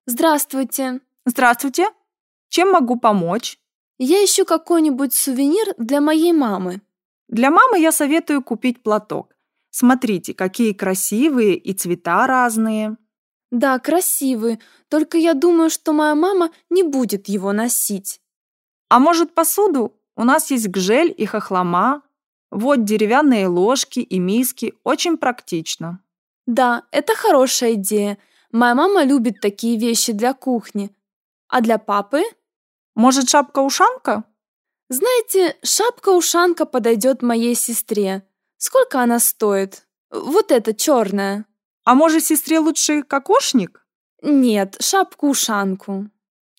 Здравствуйте. Здравствуйте. Чем могу помочь? Я ищу какой-нибудь сувенир для моей мамы. Для мамы я советую купить платок. Смотрите, какие красивые и цвета разные. Да, красивый, только я думаю, что моя мама не будет его носить. А может, посуду? У нас есть гжель и хохлома. Вот деревянные ложки и миски. Очень практично. Да, это хорошая идея. Моя мама любит такие вещи для кухни. А для папы? Может, шапка-ушанка? Знаете, шапка-ушанка подойдет моей сестре. Сколько она стоит? Вот эта черная. А может, сестре лучше кокошник? Нет, шапку-ушанку.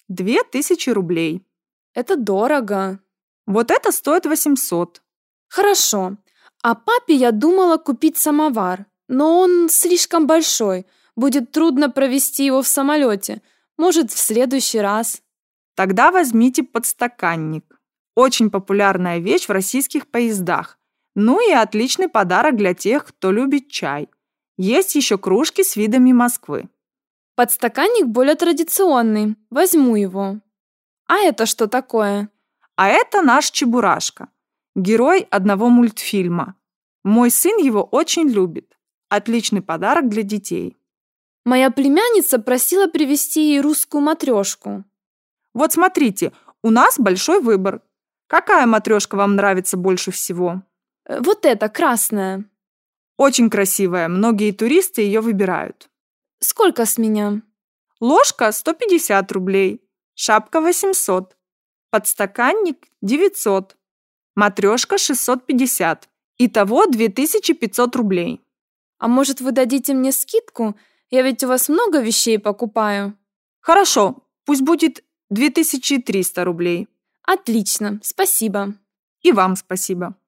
2000 рублей. Это дорого. Вот это стоит 800. Хорошо. А папе я думала купить самовар, но он слишком большой. Будет трудно провести его в самолете. Может, в следующий раз. Тогда возьмите подстаканник. Очень популярная вещь в российских поездах. Ну и отличный подарок для тех, кто любит чай. Есть еще кружки с видами Москвы. Подстаканник более традиционный. Возьму его. А это что такое? А это наш Чебурашка. Герой одного мультфильма. Мой сын его очень любит. Отличный подарок для детей. Моя племянница просила привезти ей русскую матрешку. Вот смотрите, у нас большой выбор. Какая матрешка вам нравится больше всего? Вот эта, красная. Очень красивая, многие туристы ее выбирают. Сколько с меня? Ложка 150 рублей, шапка 800, подстаканник 900, матрешка 650. Итого 2500 рублей. А может, вы дадите мне скидку? Я ведь у вас много вещей покупаю. Хорошо, пусть будет 2300 рублей. Отлично, спасибо. И вам спасибо.